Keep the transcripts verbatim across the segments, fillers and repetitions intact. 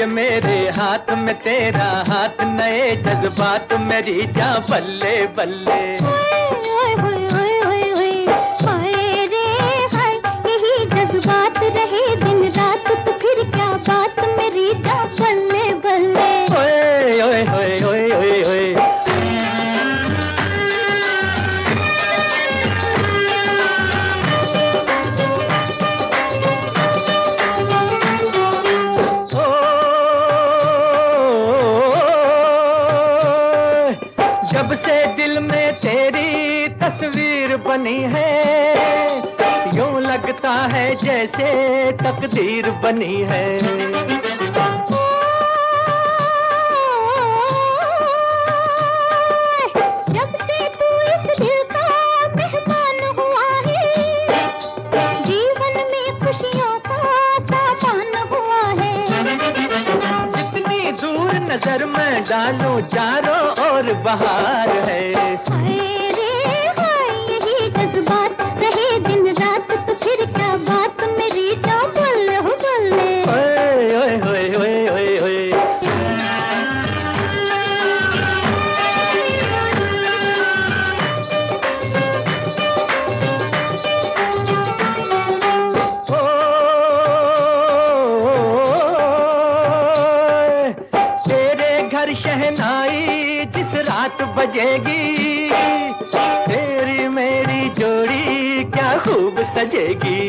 मेरे हाथ में तेरा हाथ, नए जज्बात मेरी जान बल्ले बल्ले। ओए ओए ओए ओए ओए हाय रे हाय, यही जज्बात रहे दिन रात तो फिर क्या बात मेरी जान बल्ले बल्ले। ओए ओए ओए ओए ओए ओए जब से दिल में तेरी तस्वीर बनी है, यूं लगता है जैसे तकदीर बनी है। जब से तू इस दिल का मेहमान हुआ है, जीवन में खुशियों का सामान हुआ है। जितनी दूर नजर में डालूं चारों ओर बहार है। हाय रे हाय, यही जज्बात रहे दिन रात तो फिर क्या बात मेरी जान बल्ले हो बल्ले। ओए ओए ओए ओए ओए ओए घर शहनाई जिस रात बजेगी, तेरी मेरी जोड़ी क्या खूब सजेगी।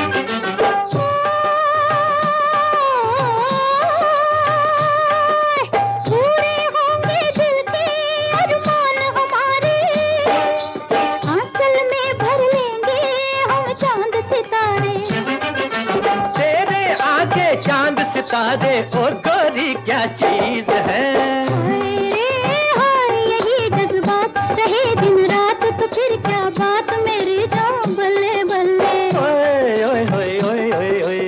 पूरे होंगे दिल के अरमान हमारे, आंचल में भर लेंगे हम चांद सितारे। तेरे आगे चांद सितारे ओ गोरी क्या चीज है। हाय रे हाय, यही जज्बात रहे दिन रात तो फिर क्या बात मेरी जान बल्ले बल्ले। ओए ओए ओए ओए ओए ओए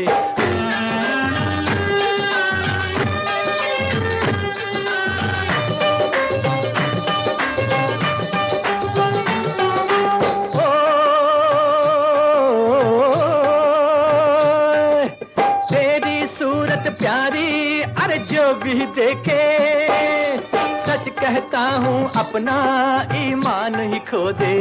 तेरी सूरत प्यारी, अरे जो भी देखे सच कहता हूँ अपना ईमान ही खो दे।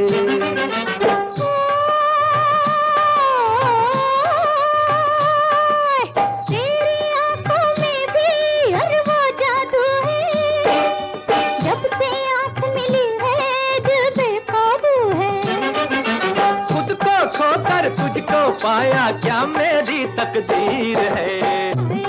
तेरी आंखों में भी हर वो जादू है, जब से आंख मिली है दिल बेकाबू है। खुद को खोकर तुझको पाया क्या मेरी तकदीर है।